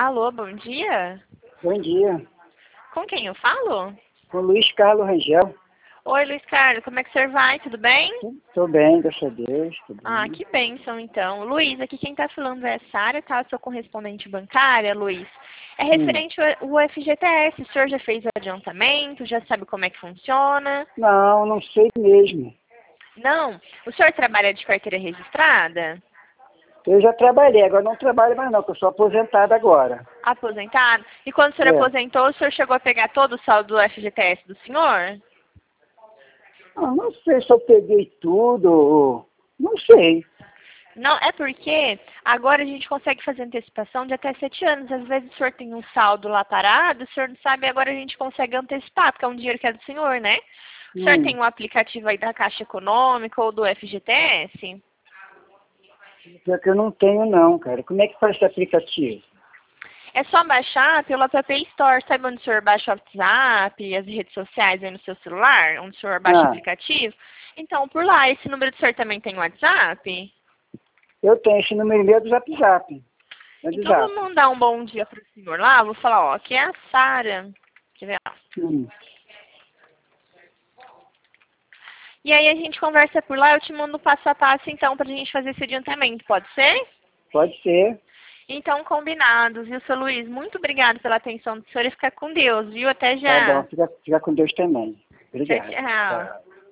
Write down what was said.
Alô, bom dia. Bom dia, Com quem eu falo? com o Luiz Carlos Rangel. Oi, Luiz Carlos, como é que o senhor vai? Tudo bem? Estou bem, graças a Deus, tudo Ah, bem. que bênção, então. Luiz, aqui quem está falando é a Sara, tá? Eu sou correspondente bancária, Luiz. É referente ao FGTS. O senhor já fez o adiantamento? Já sabe como é que funciona? Não, não sei mesmo. Não? O senhor trabalha de carteira registrada? Eu já trabalhei, agora não trabalho mais não, porque eu sou aposentado agora. Aposentado? E quando o senhor É. aposentou, o senhor chegou a pegar todo o saldo do FGTS do senhor? Não sei se eu peguei tudo, não sei. Não, é porque agora a gente consegue fazer antecipação de até 7 anos. Às vezes o senhor tem um saldo lá parado, o senhor não sabe, agora a gente consegue antecipar, porque é um dinheiro que é do senhor, né? O senhor tem um aplicativo aí da Caixa Econômica ou do FGTS? Pior que eu não tenho não, cara. Como é que faz esse aplicativo? É só baixar pelo App Store. Sabe onde o senhor baixa o WhatsApp, as redes sociais aí no seu celular? Onde o senhor baixa o Ah, aplicativo? Então, por lá, esse número do senhor também tem WhatsApp? eu tenho esse número meu do Zap Zap. Então, vou mandar um bom dia pro senhor lá. Vou falar, ó, aqui é a Sara. Quer ver? Ó. Hum, E aí a gente conversa por lá, eu te mando passo a passo então pra gente fazer esse adiantamento, pode ser? pode ser. Então, combinado, viu, seu Luiz? Muito obrigado pela atenção do senhor e fica com Deus, viu? Até Tá bom, já. fica com Deus também. Tchau, Obrigado. tchau. Tchau.